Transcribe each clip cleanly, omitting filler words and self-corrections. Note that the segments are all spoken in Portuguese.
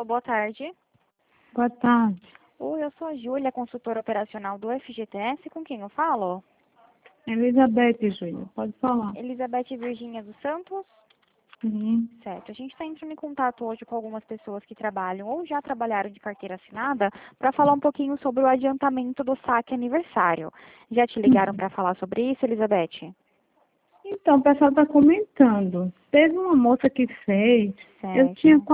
boa tarde. Boa tarde. Oi, eu sou a Júlia, consultora operacional do FGTS. Com quem eu falo? Elizabeth, Júlia, pode falar. Elizabeth Virgínia dos Santos. Sim. Certo. A gente está entrando em contato hoje com algumas pessoas que trabalham ou já trabalharam de carteira assinada para falar um pouquinho sobre o adiantamento do saque aniversário. Já te ligaram para falar sobre isso, Elizabeth? Então, o pessoal está comentando. Teve uma moça que fez, eu Certo. tinha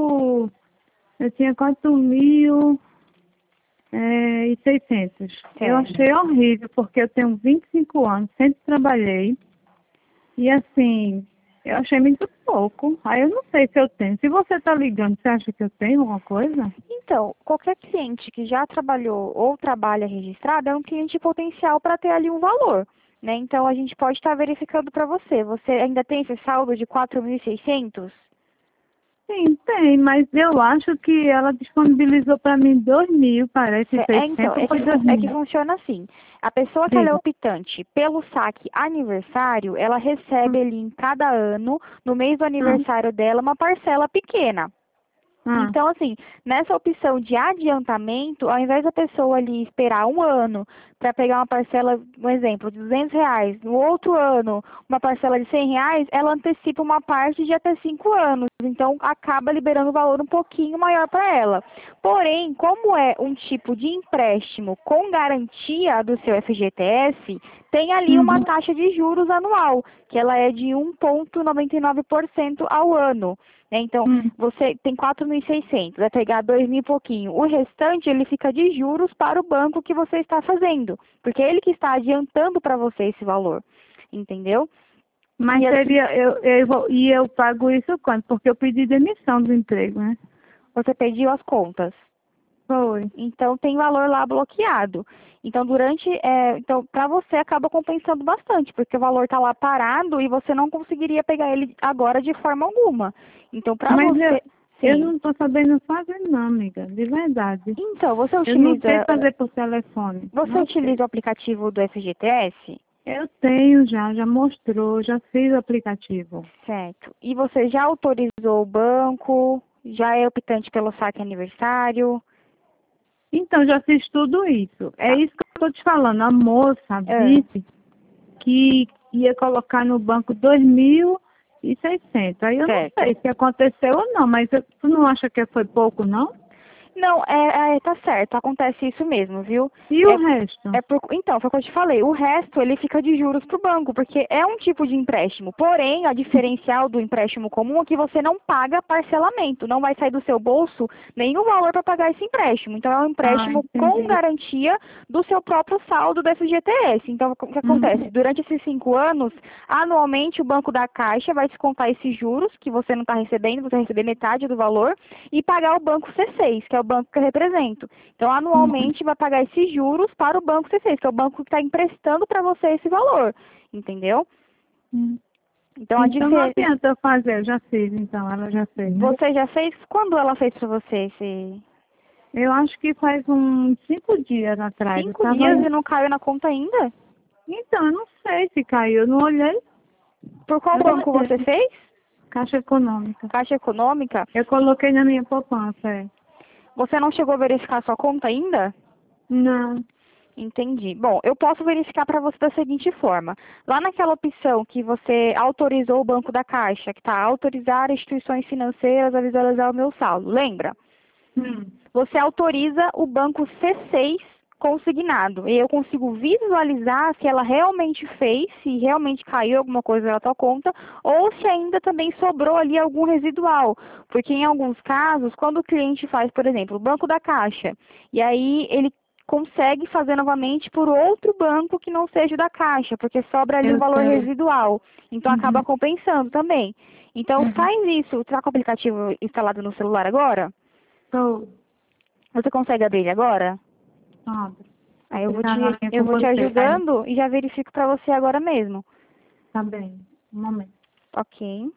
4.600. Eu Certo. achei horrível, porque eu tenho 25 anos, sempre trabalhei. E assim, eu achei muito pouco. Aí eu não sei se eu tenho. Se você está ligando, você acha que eu tenho alguma coisa? Então, qualquer cliente que já trabalhou ou trabalha registrado é um cliente potencial para ter ali um valor, né? Então, a gente pode estar verificando para você. Você ainda tem esse saldo de 4.600? Sim, tem, mas eu acho que ela disponibilizou para mim 2.000, parece, Então, 600 ou foi é que 2.000. funciona assim. A pessoa que ela é Diga. optante pelo saque aniversário, ela recebe ali em cada ano, no mês do Ah, aniversário dela, uma parcela pequena. ah, Então, assim, nessa opção de adiantamento, ao invés da pessoa ali esperar um ano para pegar uma parcela, um exemplo, de R$ 200, no outro ano uma parcela de R$ 100, ela antecipa uma parte de até 5 anos. Então, acaba liberando um valor um pouquinho maior para ela. Porém, como é um tipo de empréstimo com garantia do seu FGTS, tem ali uma uhum, taxa de juros anual, que ela é de 1,99% ao ano, né? Então, hum. você tem 4.600, vai pegar 2.000 e pouquinho. O restante, ele fica de juros para o banco que você está fazendo, porque é ele que está adiantando para você esse valor, entendeu? Mas E assim, seria, eu pago isso quanto? Porque eu pedi demissão do emprego, né? você pediu as contas. Foi. Então, tem valor lá bloqueado. Então, então, para você acaba compensando bastante, porque o valor está lá parado e você não conseguiria pegar ele agora de forma alguma. Então, para Mas você, eu sim. não estou sabendo fazer não, amiga, de verdade. Então, Eu não sei fazer por telefone, você não utiliza sei. o aplicativo do FGTS? Eu tenho já mostrou, já fiz o aplicativo. Certo. E você já autorizou o banco? Já é optante pelo saque aniversário? Então, já fiz tudo isso. É Tá. isso que eu estou te falando. A moça Ah, disse que ia colocar no banco 2.600. Aí eu não certo. sei se aconteceu ou não, mas tu não acha que foi pouco, não? Não, tá certo, acontece isso mesmo, viu? E o É, resto? então, foi o que eu te falei, o resto ele fica de juros para o banco, porque é um tipo de empréstimo. Porém, a diferencial do empréstimo comum é que você não paga parcelamento, não vai sair do seu bolso nenhum valor para pagar esse empréstimo. Então, é um Ah, empréstimo com entendi. garantia do seu próprio saldo do FGTS. Então, o que acontece? Uhum. Durante esses 5 anos, anualmente o Banco da Caixa vai descontar esses juros que você não está recebendo, você vai receber metade do valor, e pagar o banco C6, que é o banco que eu represento. Então, Uhum. anualmente vai pagar esses juros para o banco C6, que é o banco que está emprestando para você esse valor, entendeu? Uhum. Então, Então não adianta eu fazer, eu já fiz, então, ela já fez, né? você já fez? Quando ela fez para você esse Eu acho que faz uns 5 dias atrás, eu 5 tava dias aí. e não caiu na conta ainda? Então, eu não sei se caiu, eu não olhei, Por qual eu não banco você olhei. fez? Caixa Econômica. Caixa Econômica? Eu coloquei na minha poupança, é. Você não chegou a verificar sua conta ainda? Não. Entendi. Bom, eu posso verificar para você da seguinte forma. Lá naquela opção que você autorizou o Banco da Caixa, que está autorizar instituições financeiras a visualizar o meu saldo, lembra? Hum. Você autoriza o banco C6 consignado. E eu consigo visualizar se ela realmente fez, se realmente caiu alguma coisa na tua conta, ou se ainda também sobrou ali algum residual. Porque em alguns casos, quando o cliente faz, por exemplo, o Banco da Caixa, e aí ele consegue fazer novamente por outro banco que não seja o da Caixa, porque sobra ali um Eu valor sei. residual. Então acaba Uhum. compensando também. Então Uhum. faz isso. Está com o aplicativo instalado no celular agora? Tô. Você consegue abrir ele agora? Abre. Aí Ele tá na linha eu com vou te você, aí. ajudando e já verifico para você agora mesmo. Tá bem. Um momento. Ok.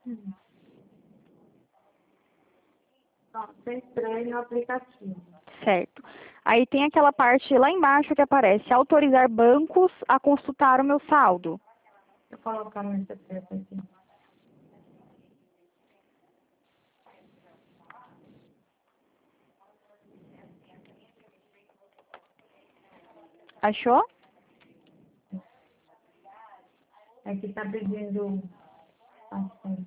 Então, você entrei no aplicativo. Certo. Aí tem aquela parte lá embaixo que aparece autorizar bancos a consultar o meu saldo. Eu colocar no CPF aqui. Achou? Aqui está pedindo assim.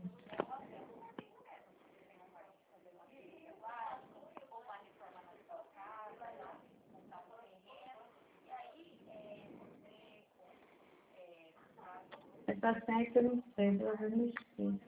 Essa senha que eu não sei, pelo menos não esqueci.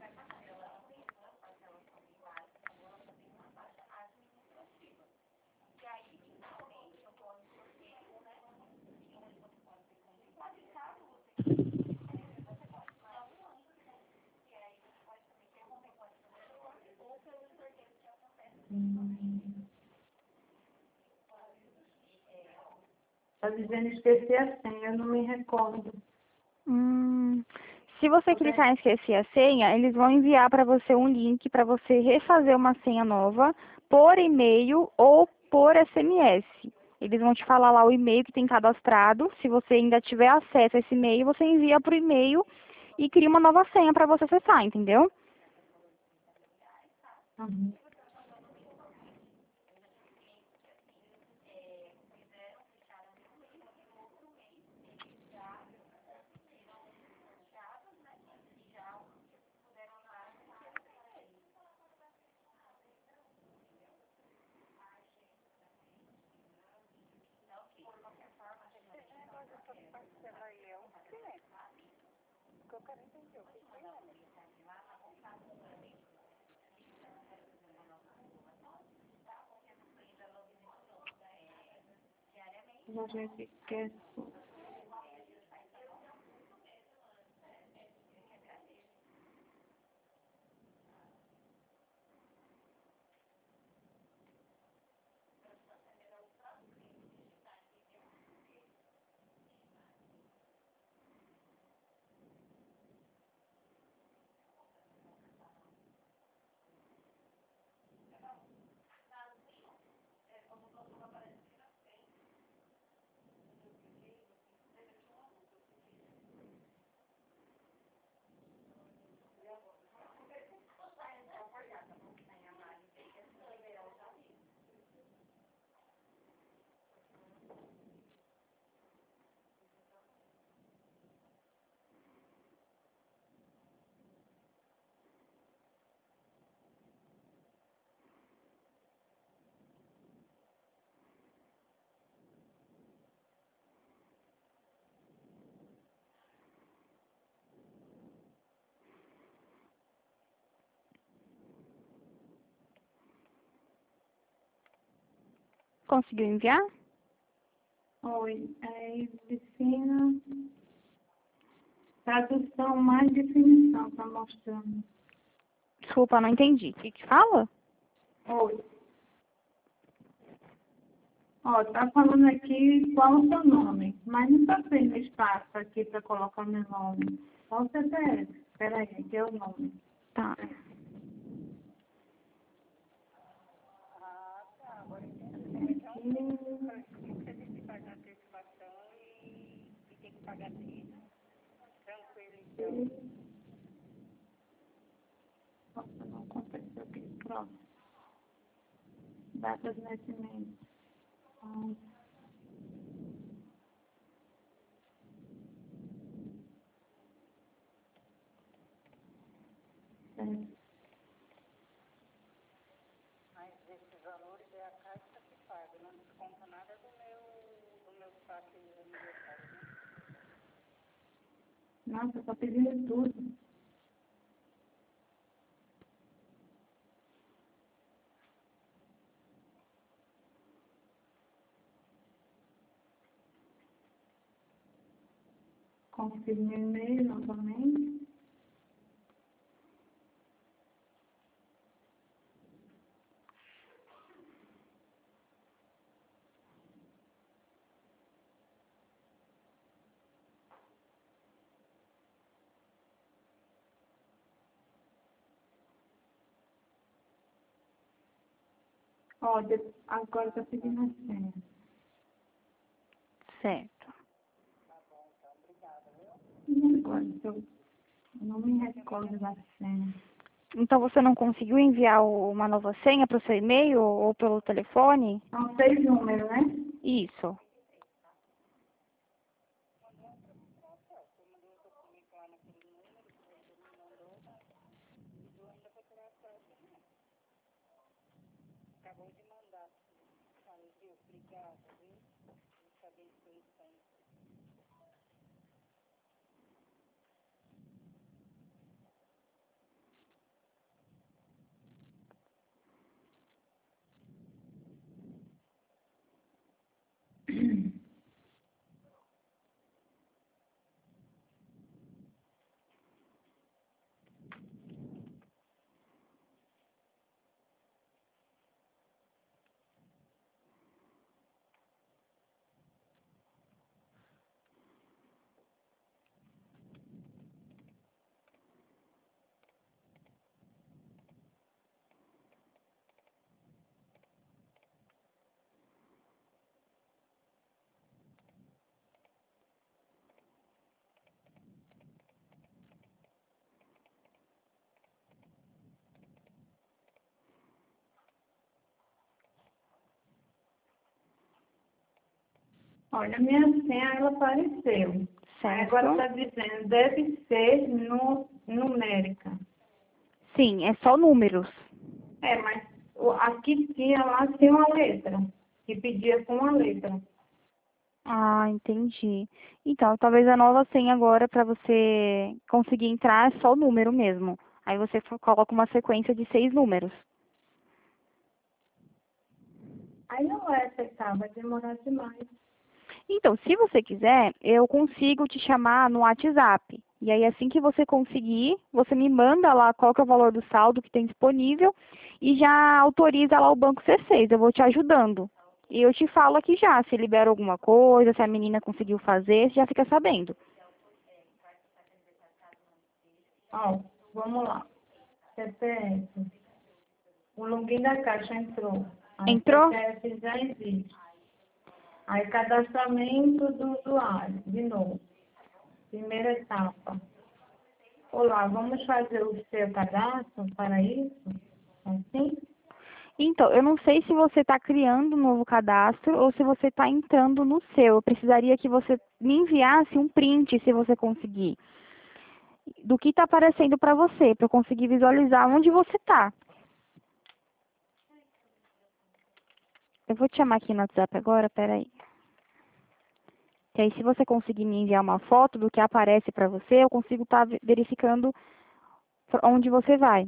Está dizendo esquecer a senha, eu não me recordo. Se você clicar em esquecer a senha, eles vão enviar para você um link para você refazer uma senha nova por e-mail ou por SMS. Eles vão te falar lá o e-mail que tem cadastrado. Se você ainda tiver acesso a esse e-mail, você envia para o e-mail e cria uma nova senha para você acessar, entendeu? Uhum. A gente quer. Conseguiu enviar? Oi, ensina. Tradução mais definição, está mostrando. Desculpa, não entendi. O que que fala? Oi. Ó, tá falando aqui qual o seu nome, mas não está tendo espaço aqui para colocar meu nome. Qual o CPF? Espera aí, aqui é o nome. Tá. Nossa, não aconteceu aqui. Pronto. Data de nascimento. Certo. Nossa, está pedindo tudo. Confirme o e-mail novamente. Ó, agora tá pedindo a senha. Certo. E agora, eu não me recordo da senha. Então você não conseguiu enviar uma nova senha para o seu e-mail ou pelo telefone? São 6 números, né? Isso. Olha, minha senha, ela apareceu. Aí agora Certo. está dizendo, deve ser no, numérica. Sim, é só números. É, mas aqui tinha lá, tinha uma letra, que pedia com uma letra. Ah, entendi. Então, talvez a nova senha agora para você conseguir entrar é só o número mesmo. Aí você coloca uma sequência de 6 números. Aí não vai aceitar, vai demorar demais. Então, se você quiser, eu consigo te chamar no WhatsApp. E aí, assim que você conseguir, você me manda lá qual que é o valor do saldo que tem disponível e já autoriza lá o banco C6. Eu vou te ajudando. E eu te falo aqui já, se libera alguma coisa, se a menina conseguiu fazer, você já fica sabendo. Ó, vamos lá. CPF. O login da caixa entrou. Aí Entrou? CPF já existe. Aí cadastramento do usuário, de novo. Primeira etapa. Olá, vamos fazer o seu cadastro para isso? Assim? Então, eu não sei se você está criando um novo cadastro ou se você está entrando no seu. Eu precisaria que você me enviasse um print, se você conseguir, do que está aparecendo para você, para eu conseguir visualizar onde você está. Eu vou te chamar aqui no WhatsApp agora, peraí. Que aí, se você conseguir me enviar uma foto do que aparece para você, eu consigo estar verificando onde você vai.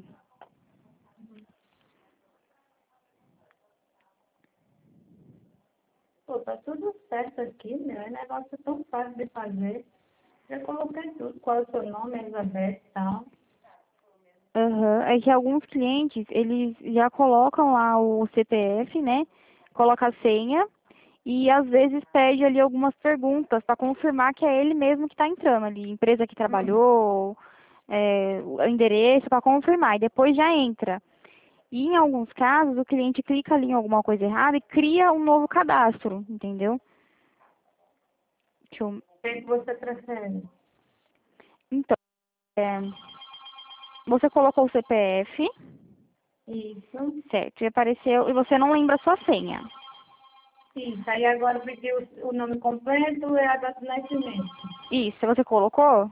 Pô, tá tudo certo aqui, meu. É negócio tão fácil de fazer. Já coloquei tudo. Qual é o seu nome, Elizabeth e tal. Aham. É que alguns clientes, eles já colocam lá o CPF, né? Coloca a senha e às vezes pede ali algumas perguntas para confirmar que é ele mesmo que está entrando ali, empresa que trabalhou, o endereço para confirmar, e depois já entra. E em alguns casos, o cliente clica ali em alguma coisa errada e cria um novo cadastro, entendeu? Deixa eu... O que você prefere? Então, é, você colocou o CPF, Isso. certo, e apareceu, e você não lembra a sua senha. Isso. Aí agora pediu o nome completo e a data de nascimento. Isso, você colocou?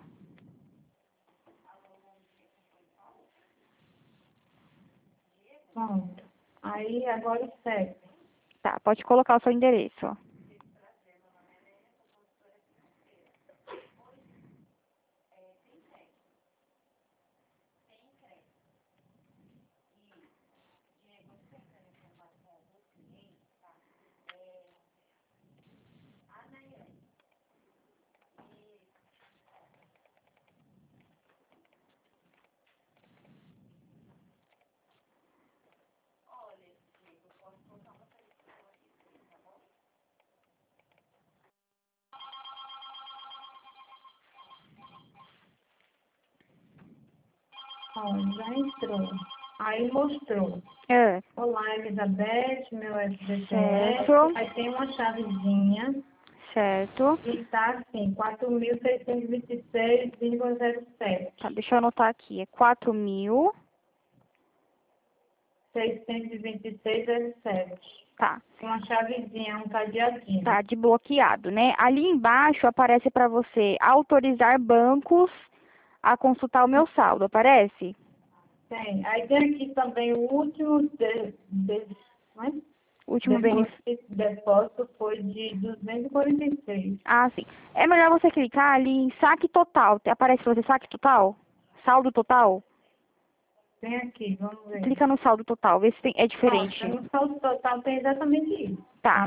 Pronto. Aí agora o CEP. Tá, pode colocar o seu endereço. Ó, já entrou. Aí mostrou. É. Olá, Elizabeth, meu SBCF. Certo. Aí tem uma chavezinha Certo. e tá assim, 4.626,07. Tá, deixa eu anotar aqui. É 4.000. 626,07. Tá. Uma chavezinha, um cadeadinho. Tá desbloqueado, né? Ali embaixo aparece para você autorizar bancos a consultar o meu saldo. Aparece? Tem. Aí tem aqui também o último né? Último benefício. Depósito foi de 246. Ah, sim. É melhor você clicar ali em saque total. Aparece pra você saque total? Saldo total? Tem aqui, vamos ver. Clica no saldo total, vê se é diferente. Pronto, no saldo total tem exatamente isso. Tá,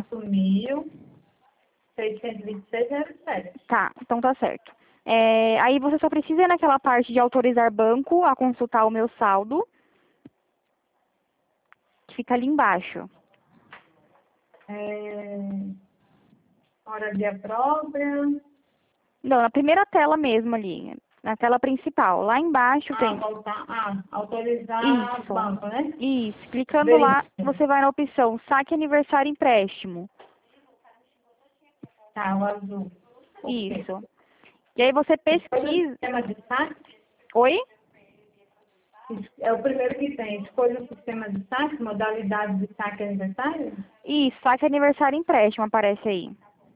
4.626,07. tá, então tá certo. Aí você só precisa ir naquela parte de autorizar banco a consultar o meu saldo, que fica ali embaixo. Moradia própria. Não, na primeira tela mesmo ali, na tela principal. Lá embaixo tem Autorizar isso, banco, né? isso. Clicando lá, Veríssimo. você vai na opção saque aniversário empréstimo. Tá, o azul. Ok. Isso. E aí você Escolha o pesquisa. sistema de saque. Oi? É o primeiro que tem. Escolha o sistema de saque, modalidade de saque aniversário. Isso, saque aniversário empréstimo aparece aí.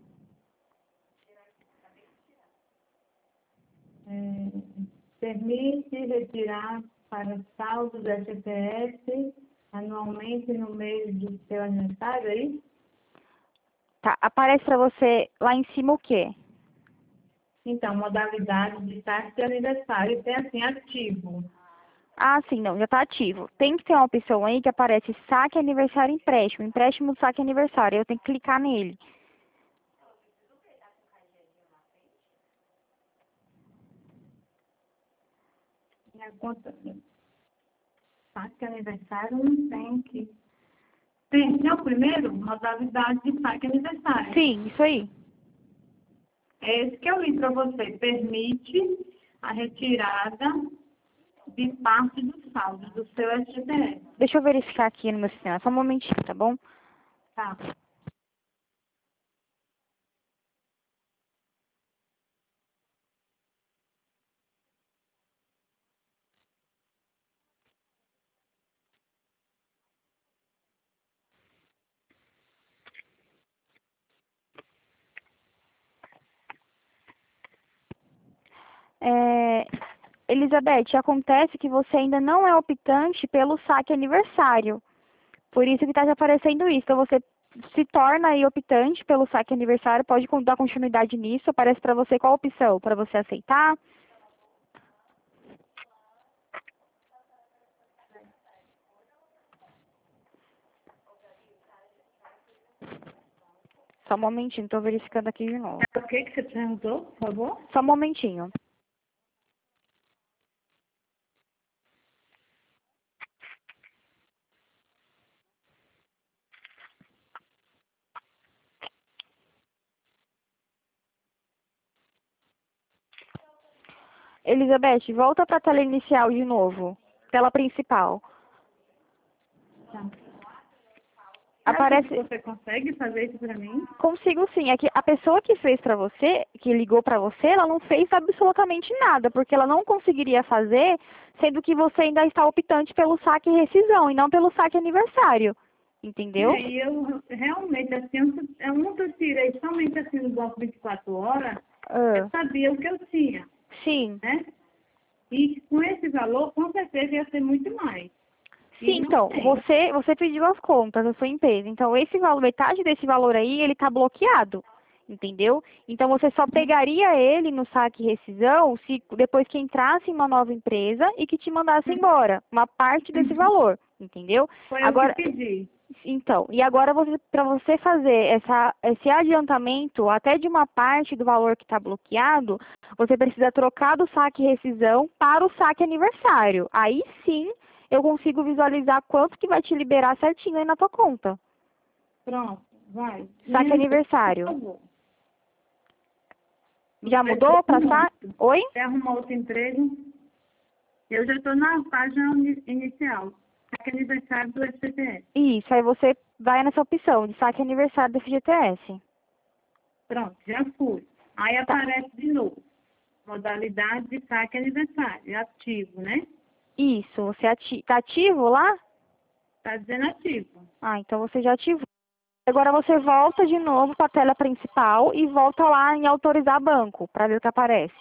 Permite retirar para saldo do FGTS anualmente no mês do seu aniversário, é isso? Tá, aparece pra você lá em cima o quê? Então, modalidade de saque de aniversário tem assim, ativo. Ah, sim, não, já tá ativo. Tem que ter uma opção aí que aparece saque aniversário empréstimo. Empréstimo saque aniversário. Eu tenho que clicar nele. E a conta, saque aniversário não tem aqui. Tem o primeiro, modalidade de saque aniversário. Sim, isso aí. É esse que eu li para você. Permite a retirada de parte do saldo do seu FGTS. Deixa eu verificar aqui no meu sistema. Só um momentinho, tá bom? Tá. É, Elizabeth, acontece que você ainda não é optante pelo saque aniversário. Por isso que está te aparecendo isso. Então você se torna aí optante pelo saque aniversário, pode dar continuidade nisso. Aparece para você qual opção? Para você aceitar? Só um momentinho, estou verificando aqui de novo. É o que você perguntou, por favor? Só um momentinho. Elizabeth, volta para a tela inicial de novo. Tela principal. Tá. Aparece. Você consegue fazer isso para mim? Consigo sim. É que a pessoa que fez para você, que ligou para você, ela não fez absolutamente nada, porque ela não conseguiria fazer, sendo que você ainda está optante pelo saque e rescisão e não pelo saque aniversário. Entendeu? E eu realmente, assim, eu nunca tirei somente assim no bloco 24 horas, eu Ah, sabia o que eu tinha, sim. né? E com esse valor, com certeza ia ser muito mais. E Sim, não então, tem. você pediu as contas da sua empresa. Então, esse valor, metade desse valor aí, ele está bloqueado. Entendeu? Então, você só pegaria ele no saque e rescisão se depois que entrasse em uma nova empresa e que te mandasse embora. Uma parte desse valor. Entendeu? Foi o que Agora, pedi. então, e agora para você fazer esse adiantamento até de uma parte do valor que está bloqueado, você precisa trocar do saque rescisão para o saque aniversário. Aí sim eu consigo visualizar quanto que vai te liberar certinho aí na tua conta. Pronto, vai. Saque Por aniversário. favor. Já mudou para saque? Oi? Você arrumou outro emprego? Eu já estou na página inicial. Saque aniversário do FGTS. Isso, aí você vai nessa opção de saque aniversário do FGTS. Pronto, já fui. Aí Tá. aparece de novo. Modalidade de saque aniversário. Ativo, né? Isso, você tá ativo lá? Está dizendo ativo. Ah, então você já ativou. Agora você volta de novo para a tela principal e volta lá em autorizar banco, para ver o que aparece.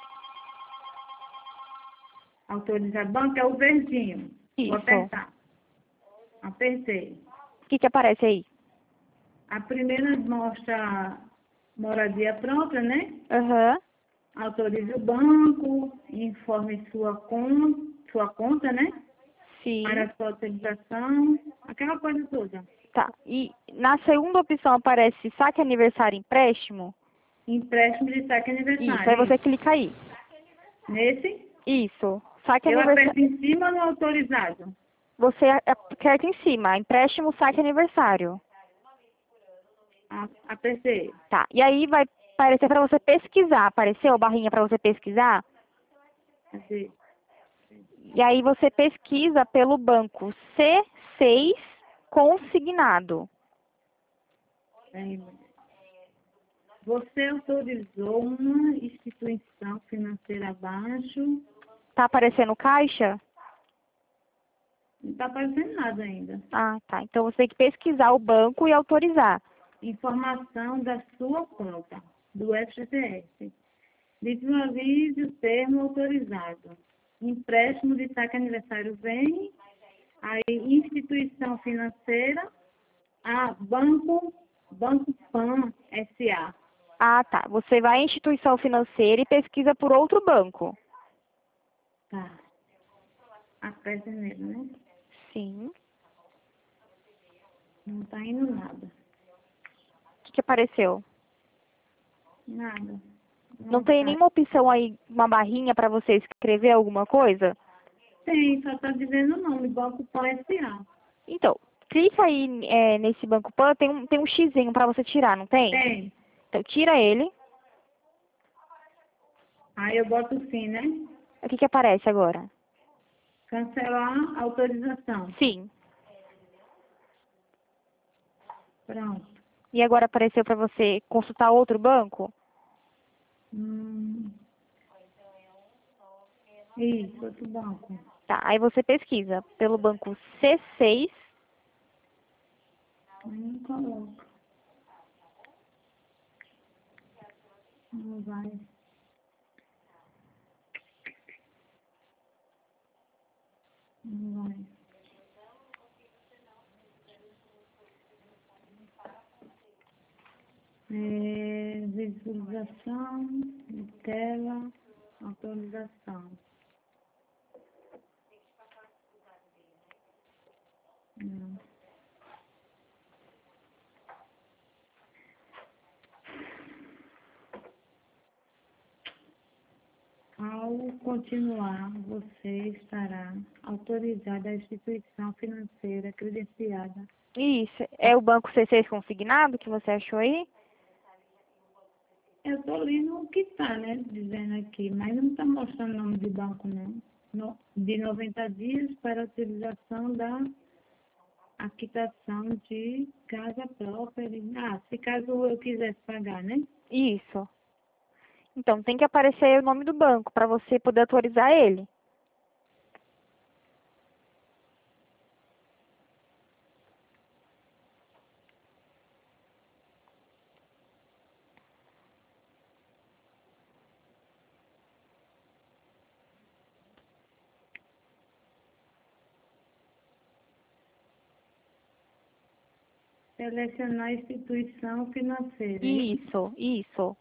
Autorizar banco é o verdinho. Vou Isso. apertar. Apertei. O que aparece aí? A primeira mostra moradia própria, né? Aham. Autorize o banco, informe sua conta, né? Sim. Para sua autorização, aquela coisa toda. Tá. E na segunda opção aparece saque aniversário e empréstimo? Empréstimo de saque Isso, aí aniversário. você clica aí. Nesse, Isso. Saque eu aniversário. aperto em cima no autorizado. Você aperta em cima, empréstimo, saque aniversário. Apertei. Tá. E aí vai aparecer para você pesquisar. Apareceu a barrinha para você pesquisar? Assim, E aí você pesquisa pelo banco C6 consignado. aí, você autorizou uma instituição financeira abaixo. Tá aparecendo caixa? Não está aparecendo nada ainda. Ah, tá. Então você tem que pesquisar o banco e autorizar. Informação da sua conta, do FGTS. Visualize o termo autorizado. Empréstimo de saque aniversário vem. Aí, instituição financeira. Banco PAN SA. Ah, tá. Você vai à instituição financeira e pesquisa por outro banco. Tá. Aperta nele, né? Sim. Não tá indo nada. O que apareceu? Nada. Não Não tem tá. nenhuma opção aí, uma barrinha para você escrever alguma coisa? Tem, só tá dizendo o nome, Banco PAN SA. Então, clica aí nesse banco PAN, tem um xizinho para você tirar, não tem? Tem. Então, tira ele. Aí eu boto o fim, né? O que aparece agora? Cancelar autorização. Sim. Pronto. E agora apareceu para você consultar outro banco? Hum, isso, outro banco. Tá, aí você pesquisa pelo banco C6. Aí não coloca. Não vai. Não vai. Visualização de tela, atualização. Não. Ao continuar, você estará autorizada a instituição financeira credenciada. Isso, é o banco C6 consignado que você achou aí? Eu estou lendo o que está, né, dizendo aqui, mas não está mostrando o nome de banco, não. De 90 dias para a utilização da a quitação de casa própria. Se caso eu quisesse pagar, né? Isso. Então, tem que aparecer aí o nome do banco para você poder autorizar ele. Selecionar instituição financeira, hein? Isso.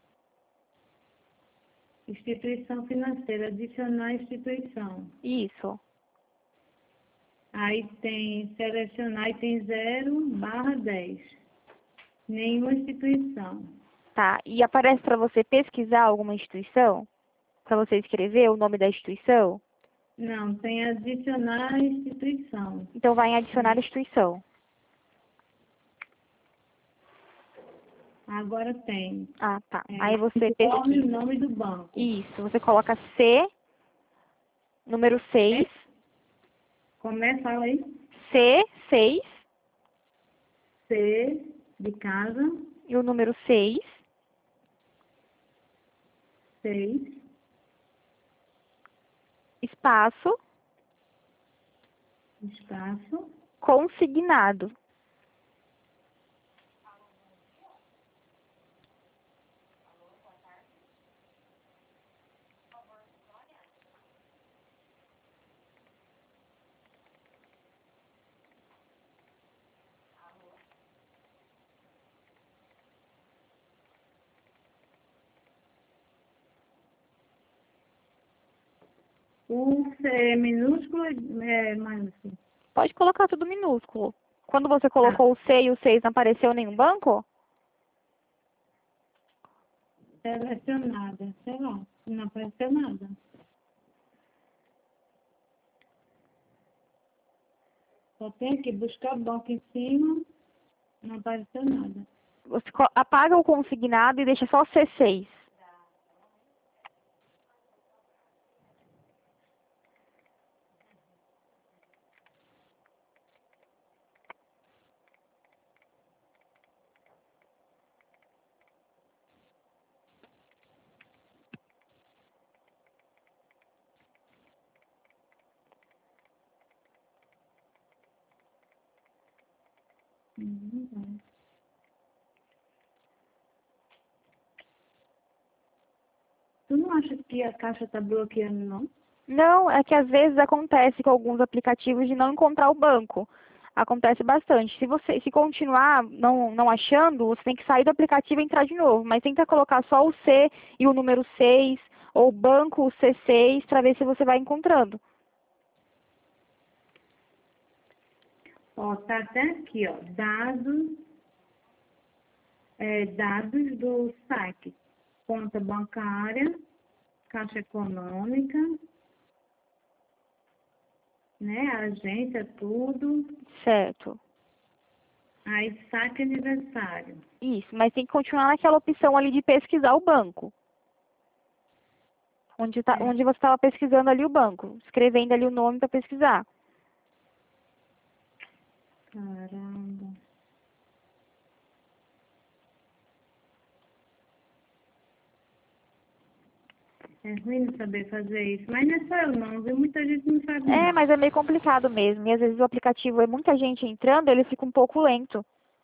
Instituição financeira, adicionar instituição. Isso. Aí tem selecionar e tem 0/10. Nenhuma instituição. Tá. E aparece para você pesquisar alguma instituição? Para você escrever o nome da instituição? Não, tem adicionar instituição. Então, vai em adicionar instituição. Agora tem. Ah, tá. Aí você Informe o pesquisa. nome do banco. Isso. Você coloca C, Número 6. Começa, fala aí. C6. C de casa. E o número 6. 6. Espaço. Espaço. Consignado. O C é minúsculo é maiúsculo. Pode colocar tudo minúsculo. Quando você colocou o C e o 6, não apareceu nenhum banco? Selecionada, sei lá, não apareceu nada. Só tem que buscar banco em cima, não apareceu nada. Você apaga o consignado e deixa só C6. Não vai. Tu não acha que a caixa está bloqueando, não? Não, é que às vezes acontece com alguns aplicativos de não encontrar o banco. Acontece bastante. Se continuar não achando, você tem que sair do aplicativo e entrar de novo. Mas tenta colocar só o C e o número 6, ou banco o C6, para ver se você vai encontrando. Ó, tá até aqui, ó, dados do saque. Conta bancária, caixa econômica, né, agência, tudo. Certo. Aí saque aniversário. Isso, mas tem que continuar naquela opção ali de pesquisar o banco. Onde você estava pesquisando ali o banco, escrevendo ali o nome para pesquisar. Caramba. É ruim não saber fazer isso. Mas não é só eu não, viu? Muita gente não sabe É, não. mas é meio complicado mesmo. E às vezes o aplicativo é muita gente entrando, ele fica um pouco lento.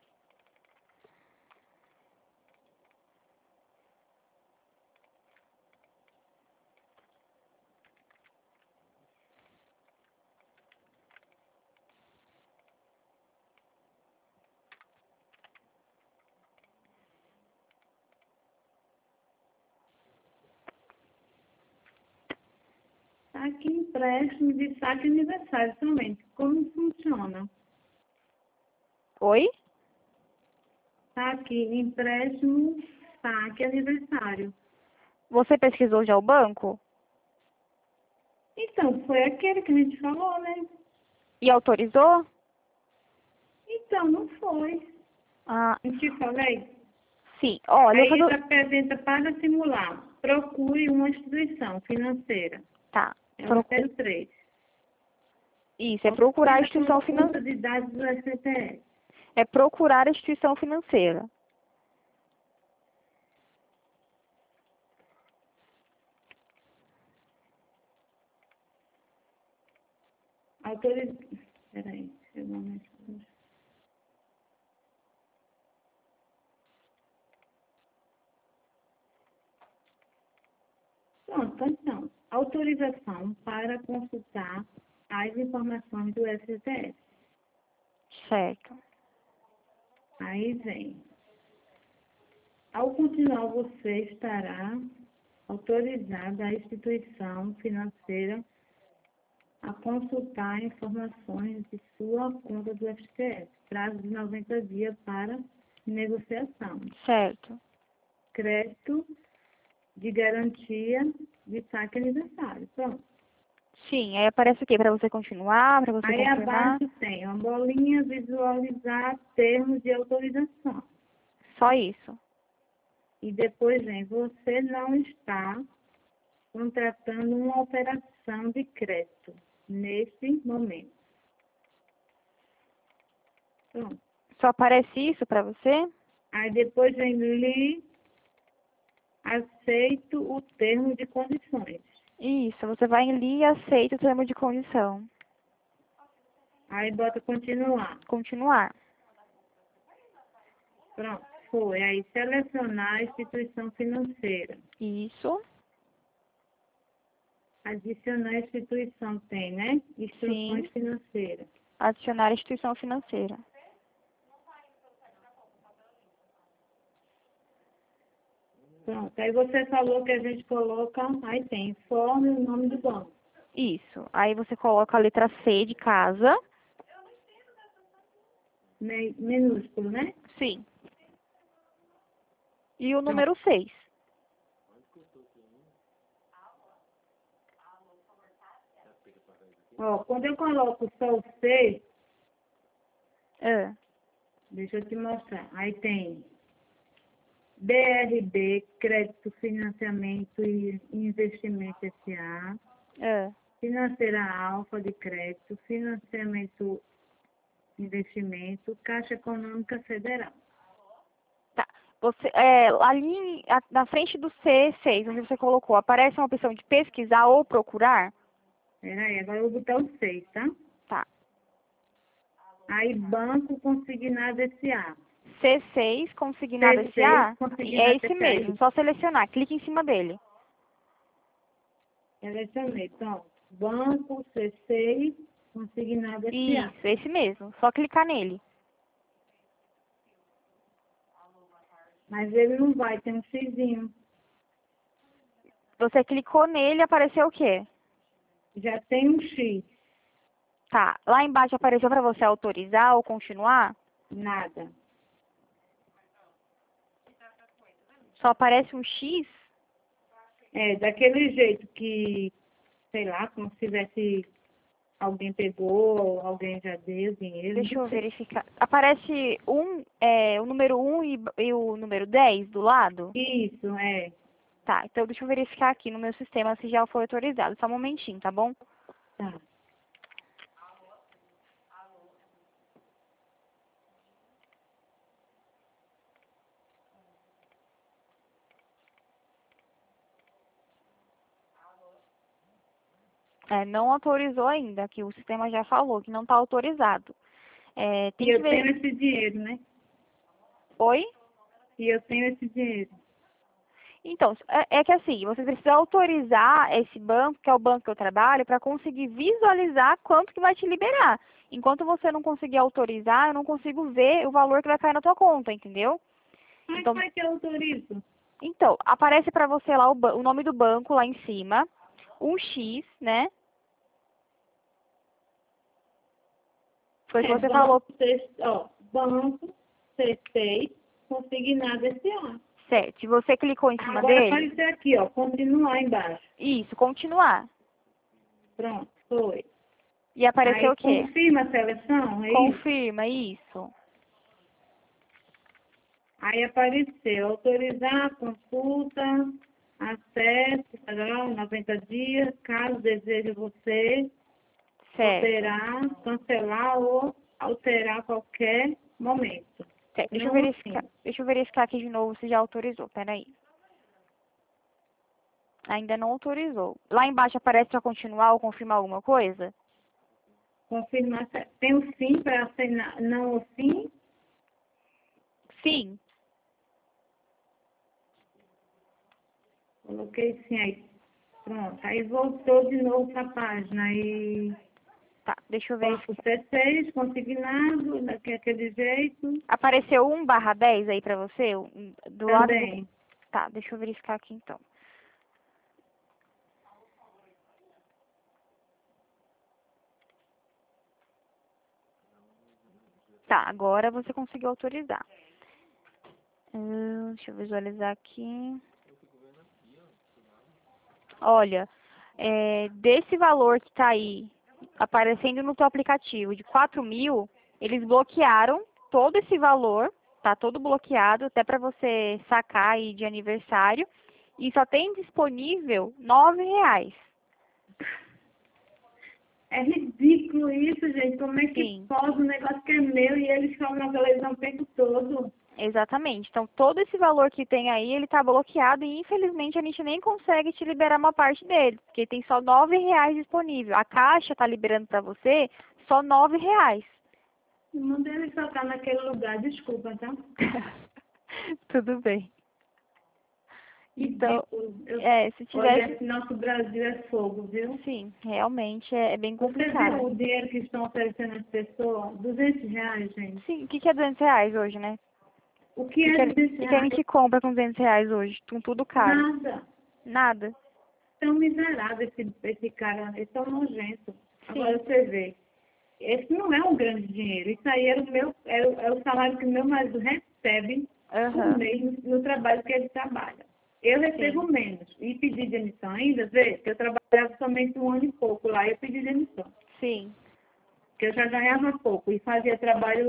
Saque empréstimo de saque aniversário somente. Como funciona? Oi? Saque empréstimo, saque aniversário. Você pesquisou já o banco? Então, foi aquele que a gente falou, né? E autorizou? Então, não foi. Ah, Não te falei? sim. Olha, eu Aí vou ele fazer... apresenta para simular. Procure uma instituição financeira. Tá. É o 03. Isso, é procurar a Obtenha instituição conta financeira. de dados do SCTS. É procurar a instituição financeira. Autoriza... Peraí, chegou uma mensagem. Pronto, então. Autorização para consultar as informações do SCTS. Certo. Aí vem. Ao continuar, você estará autorizada a instituição financeira a consultar informações de sua conta do FGTS. Prazo de 90 dias para negociação. Certo. Crédito de garantia de saque aniversário. Pronto. Sim, aí aparece o quê? Para você continuar, para você Aí confirmar? abaixo tem uma bolinha visualizar termos de autorização. Só isso. E depois vem, você não está contratando uma operação liberação de crédito nesse momento. Pronto. Só aparece isso para você? Aí depois vem li, aceito o termo de condições. Isso, você vai em li e aceita o termo de condição. Aí bota continuar. Continuar. Pronto, foi. Aí selecionar a instituição financeira. Isso. Adicionar a instituição tem, né? Instruções Sim. financeiras. Adicionar a instituição financeira. Pronto, aí você falou que a gente coloca, aí tem informe e o nome do banco. Isso. Aí você coloca a letra C de casa. Minúsculo, né? Sim. E o Pronto. número 6. Ó, quando eu coloco só o 6, Ah, deixa eu te mostrar. Aí tem BRB, Crédito, Financiamento e Investimento S.A., ah. Financeira Alfa de Crédito, Financiamento Investimento, Caixa Econômica Federal. Tá. Você, ali na frente do C6, onde você colocou, aparece uma opção de pesquisar ou procurar? Peraí, agora eu vou botar o 6, tá? Tá. Aí Banco Consignado S.A. C6, consignado C6, SA? É Consignado esse S.A. mesmo, só selecionar, clique em cima dele. Selecionei. Então, Banco C6, Consignado S.A. Isso, esse mesmo, só clicar nele. Mas ele não vai, tem um xizinho. Você clicou nele, apareceu o quê? Já tem um X. Tá, lá embaixo apareceu para você autorizar ou continuar? Nada. Só aparece um X? É, daquele jeito que, sei lá, como se tivesse alguém pegou, alguém já deu dinheiro. Deixa Não eu sei. verificar. Aparece o número 1 e o número 10 do lado? Isso, é. Tá, então deixa eu verificar aqui no meu sistema se já foi autorizado. Só um momentinho, tá bom? Tá. Não autorizou ainda, que o sistema já falou que não está autorizado. Tem E que eu ver. tenho esse dinheiro, né? Oi? E eu tenho esse dinheiro. Então, é que assim, você precisa autorizar esse banco, que é o banco que eu trabalho, para conseguir visualizar quanto que vai te liberar. Enquanto você não conseguir autorizar, eu não consigo ver o valor que vai cair na tua conta, entendeu? Mas Então, como é que eu autorizo? aparece para você lá o nome do banco lá em cima, um X, né? Foi o que você falou, Banco C6, Consignado S.A. certo. E você clicou em cima Agora dele? apareceu aqui, ó, continuar embaixo. Isso, continuar. Pronto, foi. E apareceu Aí o quê? confirma a seleção, é isso? Confirma, isso. Aí apareceu autorizar, consulta, acesso, tá, 90 dias, caso deseje você, Certo. cancelar ou alterar a qualquer momento. Certo. Não assim. Deixa eu verificar aqui de novo se já autorizou. Peraí. Ainda não autorizou. Lá embaixo aparece para continuar ou confirmar alguma coisa? Confirmar, tem o sim para assinar, não o sim, Sim. coloquei sim aí. Pronto, aí voltou de novo para a página. Aí Tá, deixa eu coloco o verificar. C6, consignado, daquele jeito, Apareceu 1/10 aí pra você? Do lado do... também. Tá, deixa eu verificar aqui então. Tá, agora você conseguiu autorizar. Deixa eu visualizar aqui. Olha, desse valor que tá aí aparecendo no teu aplicativo de 4.000, eles bloquearam todo esse valor, tá todo bloqueado, até para você sacar aí de aniversário, e só tem disponível R$ 9. É ridículo isso, gente. Como é que Sim. pode um negócio que é meu e eles cobram a televisão o tempo todo? Exatamente. Então, todo esse valor que tem aí, ele está bloqueado e, infelizmente, a gente nem consegue te liberar uma parte dele, porque tem só R$ 9 disponível. A Caixa está liberando para você só R$ 9. Manda ele só tá naquele lugar, desculpa, tá? Tudo bem. Então, Ridículo. se Olha, tivesse... esse nosso Brasil é fogo, viu? Sim, realmente é bem Você viu complicado. o dinheiro que estão oferecendo às pessoas? R$ 200, gente. Sim, o que que é R$ 200 hoje, né? O que é R$ O que a 200? gente compra com R$ 200 hoje? Com tudo caro. Nada. Nada. Tão miserável esse cara, é tão nojento. Agora Sim. você vê. Esse não é um grande dinheiro. Isso aí era o salário que meu marido recebe por Aham. mês no trabalho que ele trabalha. Eu recebo Sim. menos. E pedi demissão ainda, vê, que eu trabalhava somente 1 ano e pouco lá, eu pedi demissão. Sim. Que eu já ganhava pouco e fazia trabalho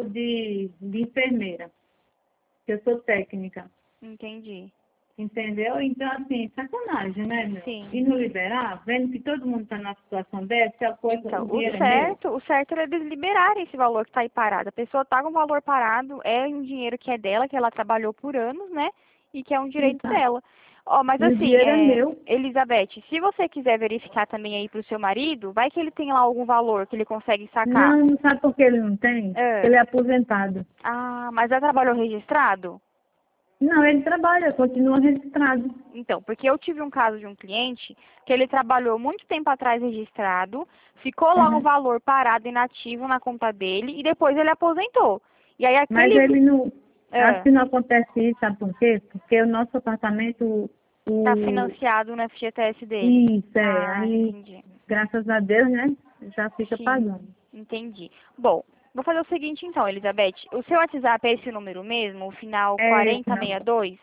de enfermeira, que eu sou técnica. Entendi. Entendeu? Então, assim, sacanagem, né, meu? Sim. E não liberar, vendo que todo mundo está na situação dessa, a coisa, Então, o dinheiro é meu. o certo é eles liberarem esse valor que está aí parado. A pessoa está com o valor parado, é um dinheiro que é dela, que ela trabalhou por anos, né? E que é um direito Exato. dela. Ó, mas E o assim, dinheiro é meu. Elizabeth, se você quiser verificar também aí pro seu marido, vai que ele tem lá algum valor que ele consegue sacar. Não, não sabe por que ele não tem? Porque É. ele é aposentado. Ah, mas já trabalhou registrado? Não, ele trabalha, continua registrado. Então, porque eu tive um caso de um cliente que ele trabalhou muito tempo atrás registrado, ficou lá um Uhum. valor parado inativo na conta dele e depois ele aposentou. E aí Mas aquele ele não. Acho é, que não acontece isso, sabe por quê? Porque o nosso apartamento, tá o. financiado no FGTS dele. Isso, é. Ah, Aí, entendi. graças a Deus, né? Já fica Sim, pagando. entendi. Bom, vou fazer o seguinte então, Elizabeth. O seu WhatsApp é esse número mesmo, o final É esse, não. 4062?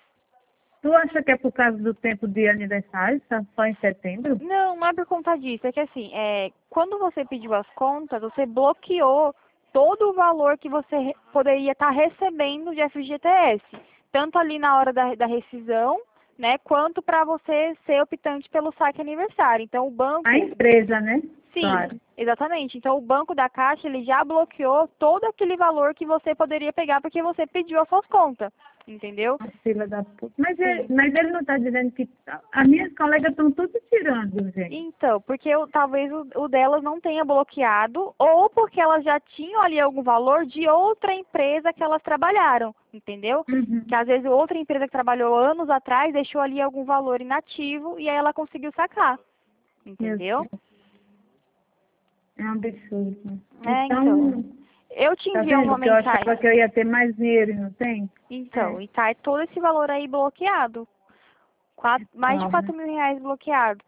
Tu acha que é por causa do tempo de aniversário, tá só em setembro? Não, não é por conta disso. É que assim, quando você pediu as contas, você bloqueou todo o valor que você poderia estar recebendo de FGTS. Tanto ali na hora da rescisão, né, quanto para você ser optante pelo saque aniversário. Então, o A banco, empresa, né? sim, Claro. exatamente. Então, o banco da Caixa, ele já bloqueou todo aquele valor que você poderia pegar porque você pediu as suas contas. Entendeu? A fila da puta. Sim. Mas ele não está dizendo que. As minhas colegas estão tudo tirando, gente. Então, porque talvez o delas não tenha bloqueado, ou porque elas já tinham ali algum valor de outra empresa que elas trabalharam, entendeu? Que Uhum. às vezes outra empresa que trabalhou anos atrás deixou ali algum valor inativo e aí ela conseguiu sacar, Meu entendeu? Deus, é um absurdo. Então. Então, Eu te tá envio uma vendo que eu achava mensagem. que eu ia ter mais dinheiro e não tem? Então, É, e tá todo esse valor aí bloqueado. Mais de calma. R$ 4.000 bloqueado.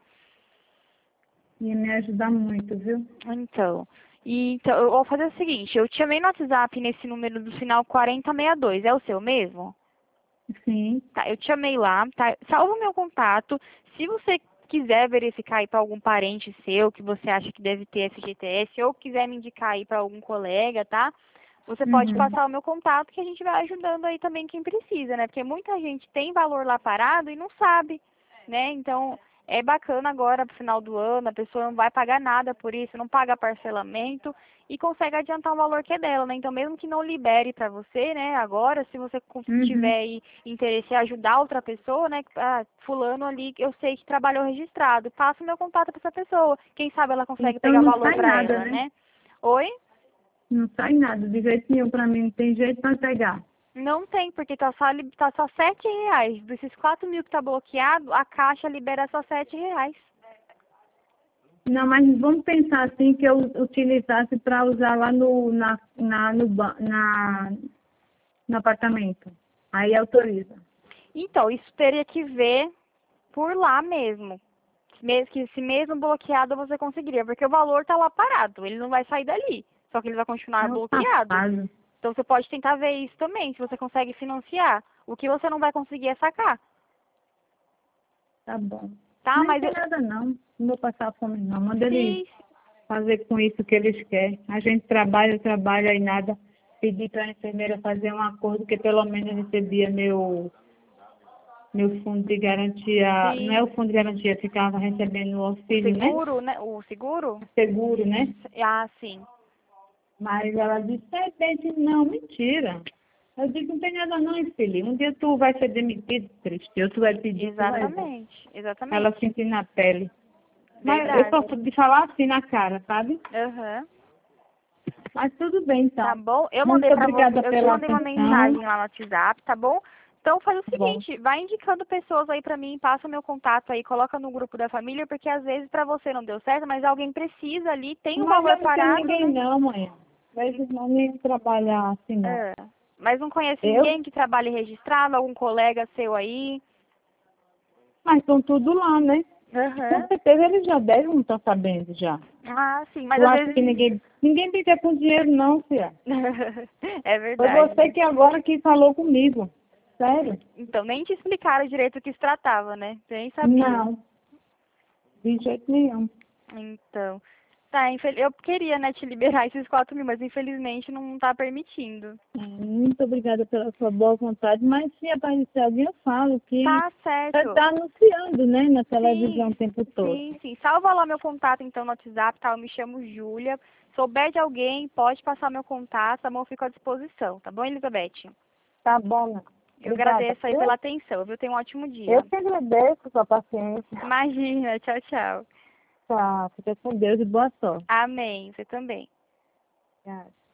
Ia me ajudar muito, viu? Então, então, eu vou fazer o seguinte, eu te chamei no WhatsApp nesse número do final 4062, é o seu mesmo? Sim. Tá, eu te chamei lá, tá? Salva o meu contato. Se você quiser verificar aí para algum parente seu que você acha que deve ter FGTS ou quiser me indicar aí para algum colega, tá? Você pode Uhum. passar o meu contato que a gente vai ajudando aí também quem precisa, né? Porque muita gente tem valor lá parado e não sabe, né? Então, é bacana agora pro final do ano, a pessoa não vai pagar nada por isso, não paga parcelamento e consegue adiantar o valor que é dela, né? Então, mesmo que não libere para você, né, agora, se você Uhum. tiver aí interesse em ajudar outra pessoa, né, fulano ali, eu sei que trabalhou registrado, passa o meu contato para essa pessoa. Quem sabe ela consegue Então pegar não valor sai para nada, ela, né? né? Oi? Não sai nada, de jeito nenhum pra mim, não tem jeito pra pegar. Não tem, porque tá só R$ 7. Desses 4.000 que tá bloqueado, a Caixa libera só R$ 7. Não, mas vamos pensar assim que eu utilizasse para usar lá no apartamento. Aí autoriza. Então, isso teria que ver por lá mesmo. Se mesmo bloqueado você conseguiria, porque o valor tá lá parado, ele não vai sair dali, só que ele vai continuar É um bloqueado. safado. Então você pode tentar ver isso também, se você consegue financiar. O que você não vai conseguir é sacar, Tá bom. tá? Nem Mas tem nada não. Não vou passar fome não. Manda eles se fazer com isso o que eles querem. A gente trabalha e nada. Pedir para a enfermeira fazer um acordo que pelo menos recebia meu fundo de garantia, Sim. não é o fundo de garantia, ficava recebendo o auxílio, né? Seguro, né? O seguro? Seguro, né? Ah, sim. Mas ela disse, não, mentira. Eu digo, não tem nada não, filho. Um dia tu vai ser demitido, triste. Ou tu vai pedir, tu vai ver. Exatamente. Exatamente. Ela sentiu na pele. Mas eu Verdade. só de falar assim na cara, sabe? Aham. Mas tudo bem, Tá então. bom? Eu Muito mandei pra você, obrigada eu te pela mandei uma atenção. mensagem lá no WhatsApp, tá bom? Então faz o Tá bom. seguinte, vai indicando pessoas aí pra mim, passa o meu contato aí, coloca no grupo da família, porque às vezes pra você não deu certo, mas alguém precisa ali, tem um Mas valor eu não tenho parado, ninguém né? não, mãe. Vezes não nem trabalhar assim, não. É. Mas não conhece Eu? ninguém que trabalhe registrado, algum colega seu aí? Mas estão tudo lá, né? Aham. Com certeza eles já devem estar sabendo já. Ah, sim, mas Eu às acho que vezes. ninguém fica com dinheiro não, filha. É Foi verdade. você que agora que falou comigo. Sério? Então, nem te explicaram direito o que se tratava, né? Você nem sabia. Não, de jeito nenhum. Então, tá, eu queria, né, te liberar esses 4.000, mas infelizmente não tá permitindo. Muito obrigada pela sua boa vontade, mas se aparecer alguém, eu falo que Tá você certo. está anunciando, né, na televisão Sim, o tempo todo. sim, sim. Salva lá meu contato, então, no WhatsApp, tá? Eu me chamo Júlia. Souber de alguém, pode passar meu contato, tá bom? Eu fico à disposição, tá bom, Elizabeth? Tá bom, né? Eu Obrigada, agradeço aí viu? pela atenção, viu? Tenha um ótimo Eu dia. que agradeço a sua paciência. Imagina, tchau, tchau. Tá, fica com Deus e boa sorte. Amém. Você também. Obrigada.